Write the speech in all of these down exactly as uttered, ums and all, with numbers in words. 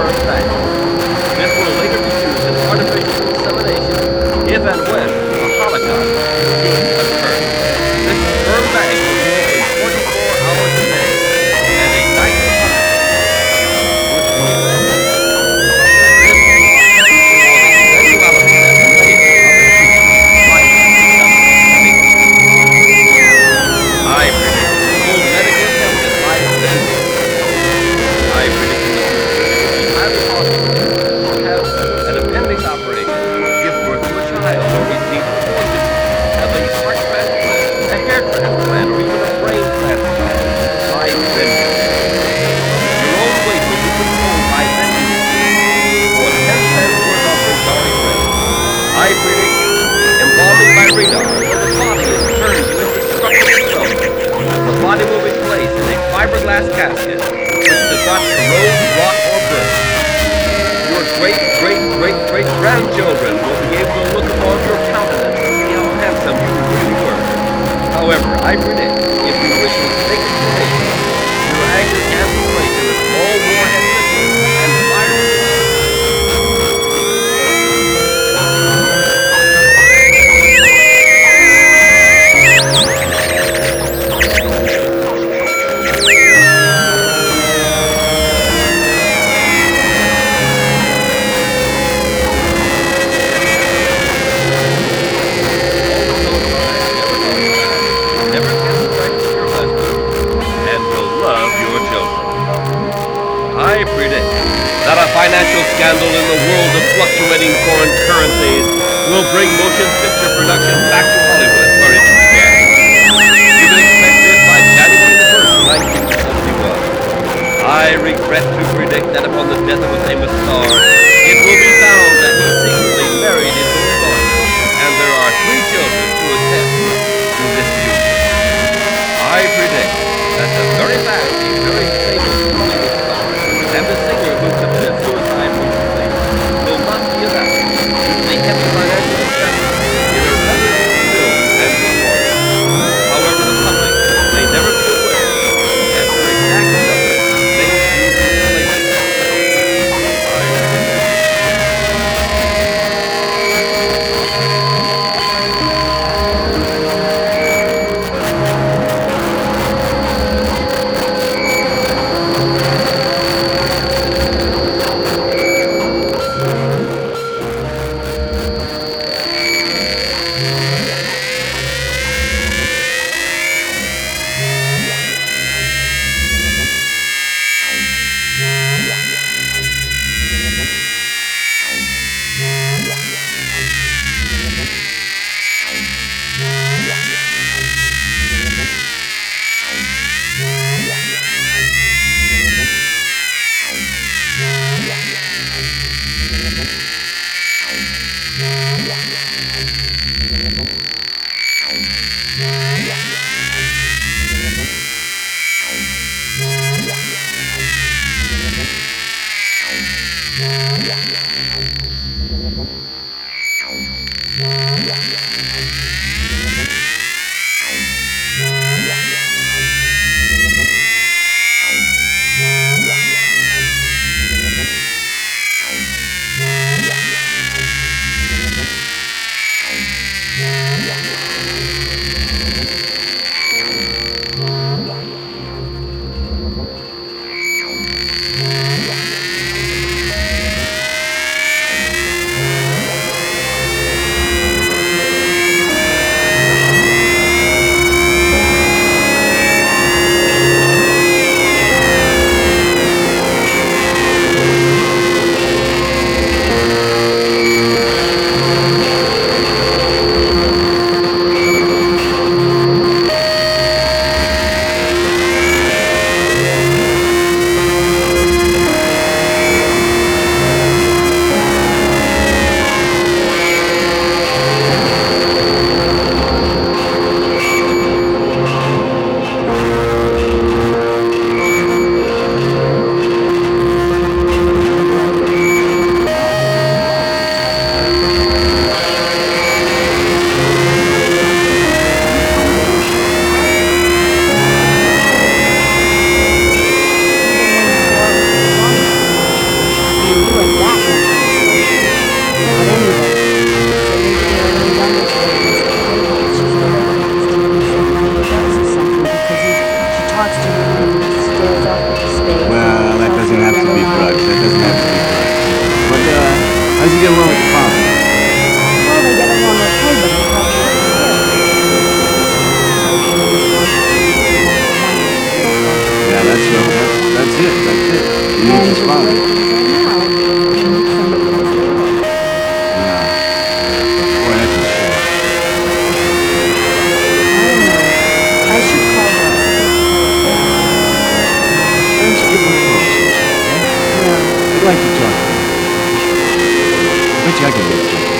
sperm bank. This will later be used in artificial insemination if and when a holocaust should occur. This sperm bank will be open twenty-four hours a day and ignite the fire which will ignite. This for the sexuality and the male of the species might become extinct. I predict full medical attention by vending. I predict in the future it will be highly possible to have an appendix operation, give birth to a child, or receive an abortion, have a heart transplant, a hair transplant, or even a brain transplant by vending. Your own weight will be controlled by vending machines for ten cents worth of Rizari bread. I predict embalming by radar, where the body is turned to indestructible stone. The body will be placed in a fiberglass casket which does not corrode, rot, or burn. Your great, great, great, great grandchildren will be able to look upon your countenance and see how handsome you really were. However, I predict if you wish to take cremation, your ashes can be placed in a small warhead missile and fired into the never get pregnant your husband and will love your children. I predict that a financial scandal in the world of fluctuating foreign currencies will bring motion picture production back to Hollywood where it began. You can expect this by January the first, nineteen seventy-one. I regret to predict that upon the death of a famous star, it will be found that he secretly married his own daughter, and there are three children to attest to this union. I predict that the very fact a very famous movie star and the singer who committed suicide recently will not be arrested due to the heavy financial expenses in a reputable film and performance. However, the public may never be aware that her exact number may soon be related. I predict get along with your father? Well, they get along okay, but he probably doesn't care. Yeah, that's uh, that's that's it. That's it. He needs And his the father. way things are now, he needs somebody close to home. Yeah. Boy, that's a shame. I don't know. I should call her. I'm supposed to call her tomorrow. Why don't you give her a call sometime, huh? Yeah. I'd like to talk to her. I bet you I can get something.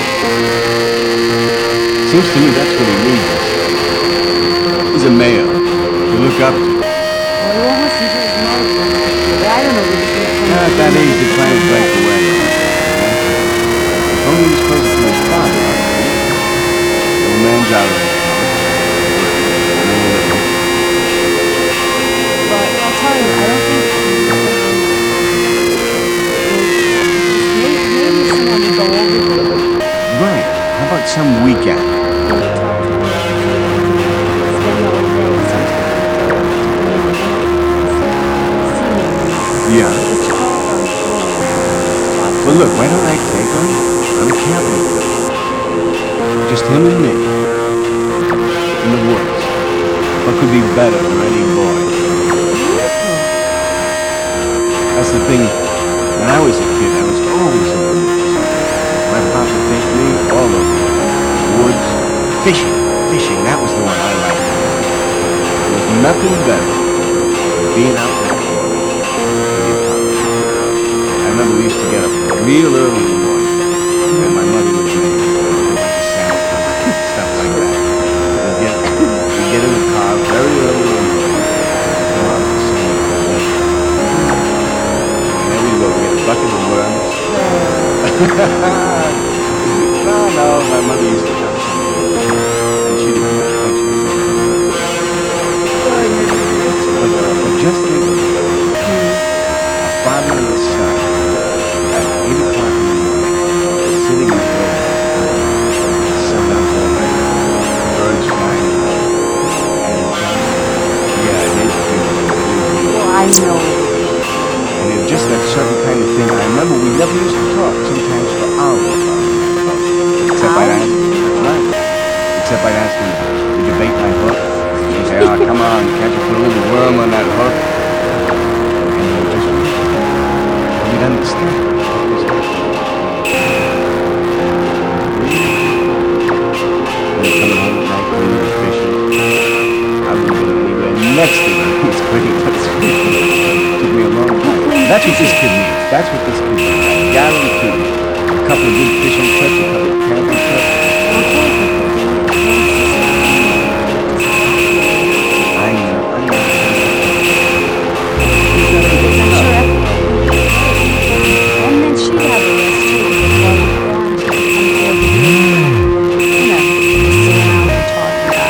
Seems to me that's what he needs. He's a male to look up to. Well, he won't listen to his mother. But I don't know what he's going to Yeah, at that age, they're trying to break away. If only he was closer to his father. The old man's out of it. But I'll tell you, I don't think maybe, maybe someone would go over there. Right. How about some weekend? Yeah. Well, look, why don't I take him on a camping trip? Just him and me. In the woods. What could be better for any boy? That's the thing. When I was a kid, I was always in the woods. My papa would take me all over the woods. Fishing. Fishing. That was the one I liked. There was nothing better than being out there. I remember we used to get up real early in the morning, and my mother would make a bunch of sandwiches, stuff like that. We'd get, we'd get in the car very early in the morning, go out to sand for the lake. And there we go, we get a bucket of worms. No, no, my mother used to come something. And she didn't know what she was doing. But, but just think of it. A father and a son. At eight o'clock in the morning, sitting in the road, sun up all night, birds flying, and yeah, it is beautiful. Well, I know. And it's just that certain kind of thing. I remember we never used to talk, sometimes for hours. Except I'd ask him, right? Except I'd ask him, would you bait my hook? He'd say, oh, come on, can't you put a little worm on that hook? And he would just, he'd understand. Next thing he's quitting. Took me a long time. That's what this kid needs. That's what this kid needs. I guarantee you. A couple of good fishing trips, a couple of camping trips. I know, I know. And then she'd have a rest too, because while you're gone, she'd come over here. You know, sit around and talk about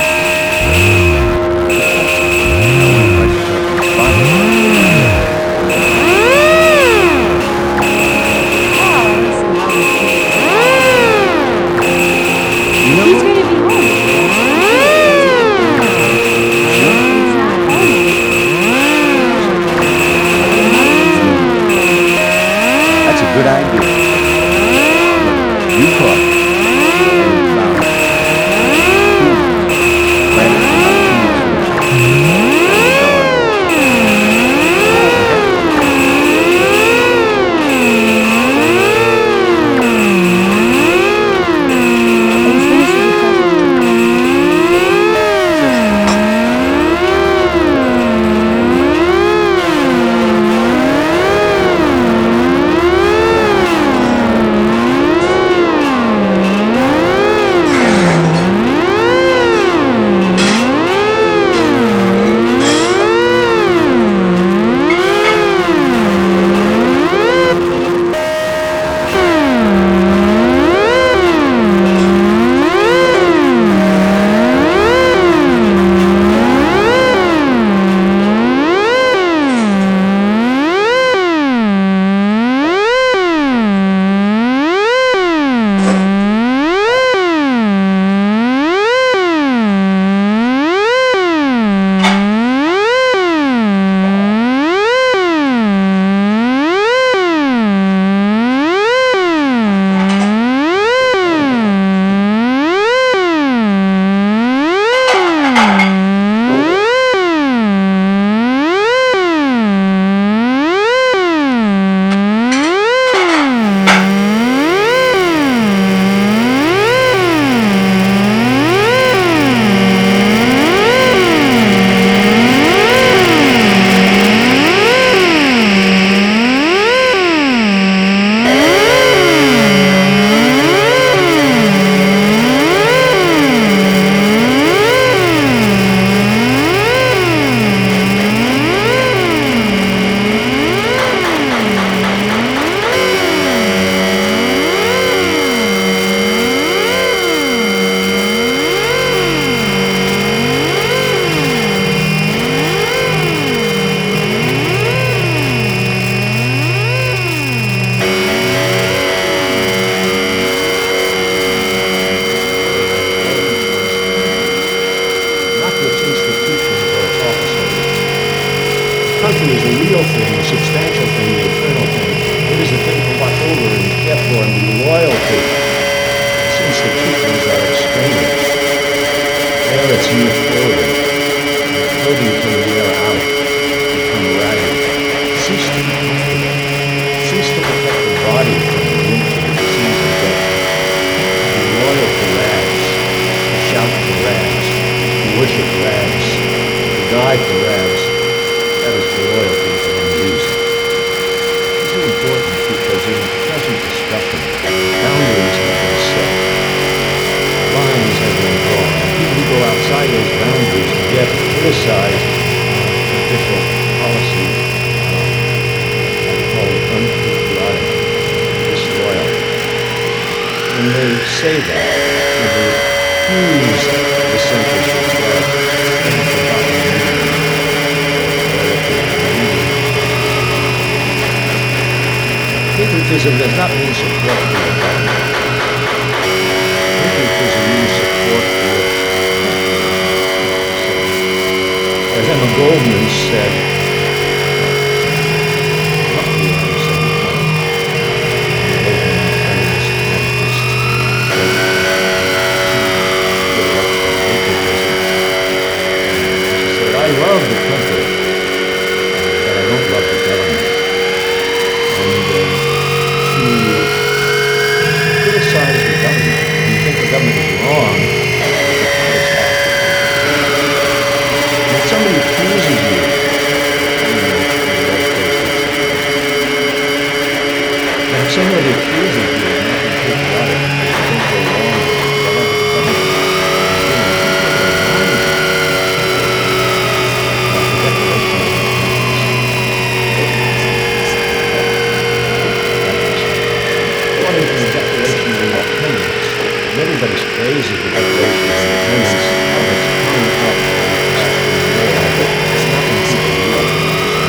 country is the real thing, the substantial thing, the eternal thing. It is the thing to watch over and care for and be loyal to. Since the two things are extraneous, there its youth faded, and the clothing can wear out, become ragged. Cease to be comfortable. Cease to protect the body from the winter, the disease, and death. To be loyal to rags, to shout to rags, to worship rags, to die for rags. That is the loyalty to one reason. This is important because in the present discussion, boundaries have been set. Lines have been drawn. And people who go outside those boundaries to dare to criticize uh, official policy, uh, I call it unpatriotic, disloyal. When they say that, when they use the censorship that and forgotten meaning, patriotism does not mean support for the government. Patriotism means support for as Emma Goldman said, roughly around the same time, Goldman, feminist, anarchist, she said, I love the country, but I don't love the government. And uh, to criticize the government when you think the government is wrong, when somebody accuses you, and if somebody accuses you of not being patriotic, you don't go along with whatever the government is doing, like the Declaration of According to the Declaration of Independence, and everybody's crazy with the Declaration of Independence, and it's hung up after the war, but it's not when people realize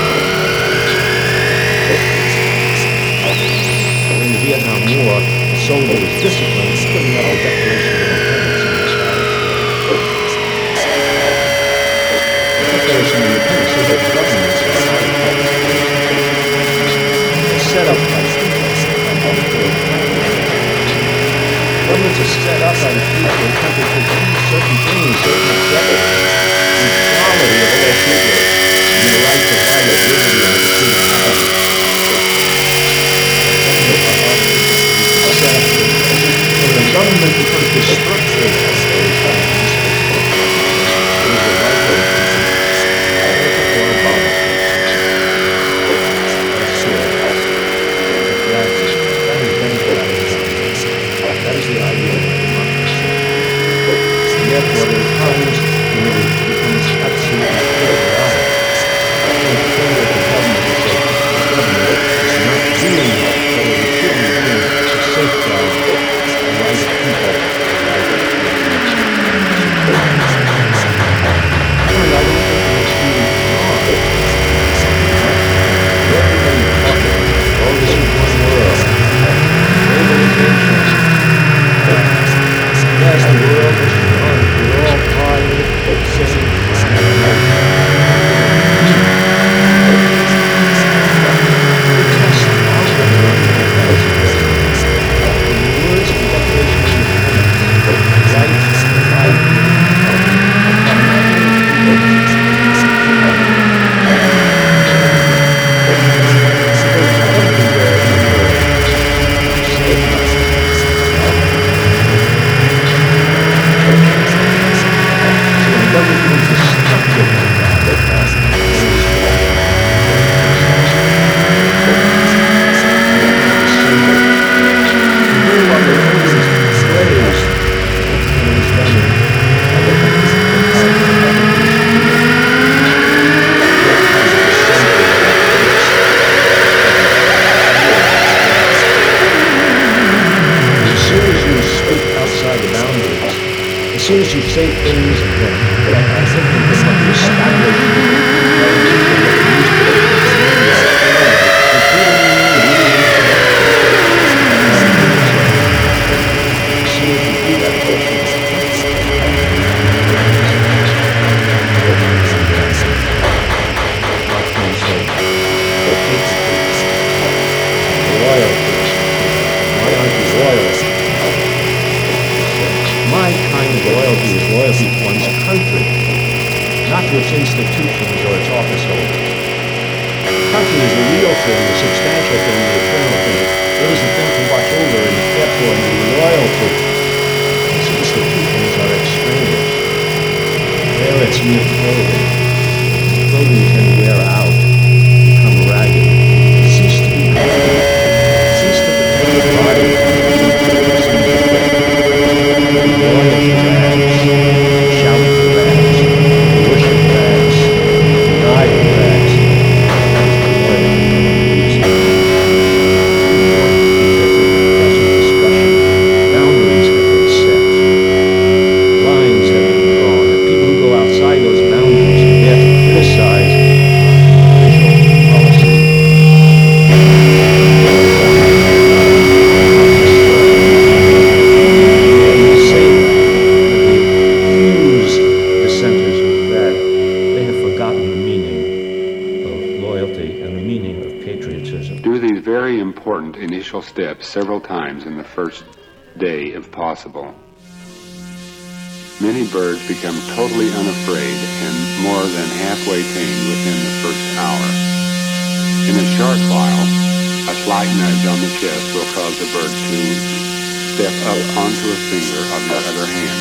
it. During the Vietnam War, a soldier was disciplined for putting up the Declaration of Independence in his house. The Declaration of Independence says that governments are not a public relationship. It's set up by people. Governments are set up by the people of the country to do certain things, certain objectives, the equality of all people, and the right to private liberty and free speech. So when the government becomes destructive of those things, it is the right way to or abolish them. That's it. That is democratic. That is the idea of democracy. And therefore, there are times when it becomes absolutely patriotic. I don't think that the government is a the government is not doing what it should be doing to safeguard the right of people, the right of And I don't think it's being wrong. Everybody talking about, oh, this is one world. Globalization. Yes, the world is one. We're all part of it. Sitting the test out of the words of the Declaration of Independence, rights, life, as soon as you say things that, that I think that they have to establish as soon as you do that, like you say, Loyalty is the real thing, the substantial thing, the eternal thing. It is the thing to watch over and care for and be loyal to. Since the two things are extraneous, there it's mere clothing. Clothing can wear out, become ragged, cease to be complete, cease to protect the body from the sins of death. Loyal to rags, shout to rags, worship rags, die to rags. That is the loyalty no one believes in. Important to keep that in the present discussion. Boundaries have been set. Lines have been drawn, and people who go outside those boundaries dare to criticize official policy. And to say that, but they accuse dissenters that they have forgotten the meaning of loyalty and the meaning of patriotism. Do these very important initial steps several times in the first day if possible. Many birds become totally unafraid and more than halfway tame within the first hour. In a short while, a slight nudge on the chest will cause the bird to step up onto a finger of your other hand.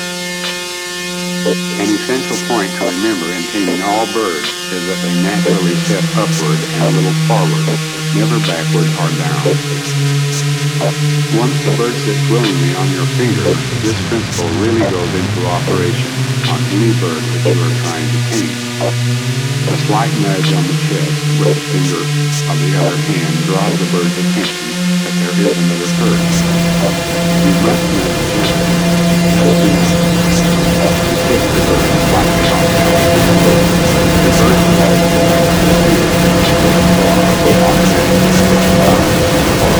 An essential point to remember in taming all birds is that they naturally step upward and a little forward, never backward or down. Once the bird sits willingly on your finger, this principle really goes into operation on any bird that you are trying to tame. A slight nudge on the chest with the finger of the other hand draws the bird's attention that there is another bird. You must nudge gently, just enough to tip the bird slightly off balance. The bird nudge will make the finger automatically switch up or